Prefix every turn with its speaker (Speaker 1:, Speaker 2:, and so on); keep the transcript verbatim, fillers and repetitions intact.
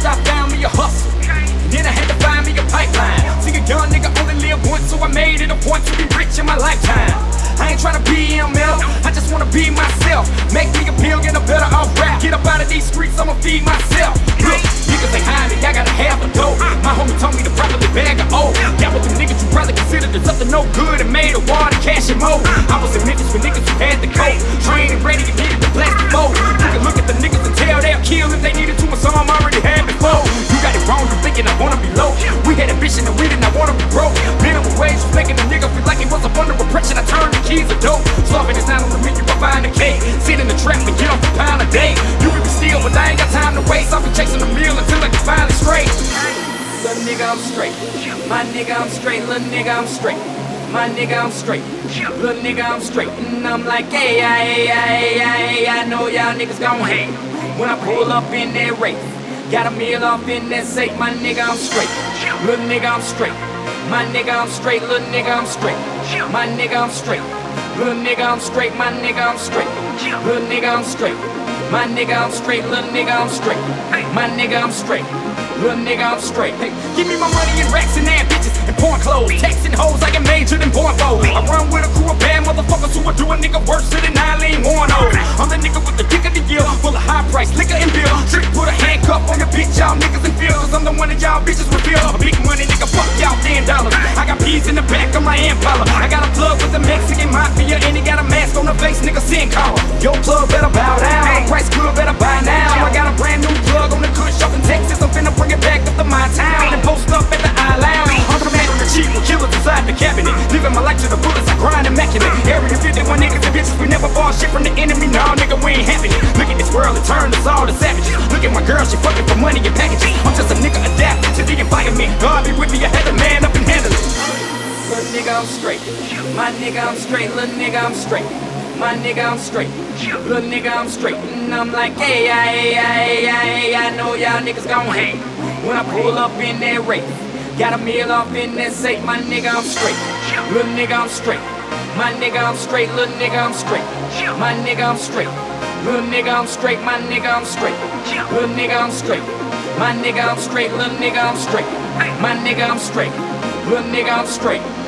Speaker 1: First I found me a hustle, then I had to find me a pipeline. See, a young nigga only live once, so I made it a point to be rich in my lifetime. I ain't tryna be M L, I just wanna be myself. Make me a pill, get a better off rap. Get up out of these streets, I'ma feed myself. Look, niggas ain't hiding, I gotta have the dough. My homie told me to properly bag a O. Got with them niggas you probably considered as something no good and made a water, cash and more. I was in Memphis with niggas who had the coat, trained and ready to get it the plastic mold. You can look at the niggas and tell they'll kill if they needed to, and some already had before. You got it wrong, you thinking I wanna be low. We had ambition and we did not wanna be broke. Minimum wage was making a nigga feel like he was up under oppression. I turned the keys of dope. Slaving is not on the menu, I find a cake. Sit in the trap and get off a pound a day. You can be steal, but I ain't got time to waste. I'll be chasing the meal until I can finally straight. Little nigga, I'm straight. My nigga, I'm straight. Little nigga, I'm straight. My nigga, I'm straight. Little nigga, I'm straight. And I'm like, hey, hey, hey, hey, I know y'all niggas gon' hate when I pull up in that race. Got a meal off in that safe. My nigga, I'm straight. Little nigga, I'm straight. My nigga, I'm straight. Little nigga, I'm straight. My nigga, I'm straight. Little nigga, I'm straight. My nigga, I'm straight. Little nigga, I'm straight. My nigga, I'm straight. Little nigga, I'm straight. My nigga, I'm straight. Little nigga, I'm straight. Hey, give me my money in racks and ad bitches and porn clothes. Texting hoes, I get major than born foes. I run with a crew of bad motherfuckers who are doing nigga worse than Eileen Warnos. I'm the nigga with the dick of the year, full of high price liquor and beer. Trick put a handcuff on your bitch, y'all niggas and feel. Cause I'm the one that y'all bitches reveal. A big money nigga, fuck y'all ten dollars. I got peas in the back of my Impala. I got a plug with the Mexican mafia and he got a mask on the face, nigga, sin collar. Your plug better bow down. Price good, better buy now. I got a brand new plug on the kush up in Texas. I'm finna bring it back up to my town and post up at the I Lounge. I'm the man on the cheap with killers inside the cabinet. Living my life to the bullets, I grind immaculate. Area fifty-one niggas and bitches, we never bought shit from the enemy. Nah, nigga, we ain't having it. Look at this world, it turned us all to savages. Look at my girl, she fucking for money and packages. I'm just a nigga adapted to the environment. God be with me, I had to man up and handle it. Little nigga, I'm straight. My nigga, I'm straight. Little nigga, I'm straight. My nigga, I'm straight. Little nigga, I'm straight. And I'm like, hey, hey, hey, hey, I know y'all niggas gon' hate when I pull up in that race. Got a meal off in that safe. My nigga, I'm straight. Little nigga, I'm straight. My nigga, I'm straight. Little nigga, I'm straight. My nigga, I'm straight. Little nigga, I'm straight. My nigga, I'm straight. Little nigga, I'm straight. My nigga, I'm straight. Little nigga, I'm straight. My nigga, I'm straight. Little nigga, I'm straight.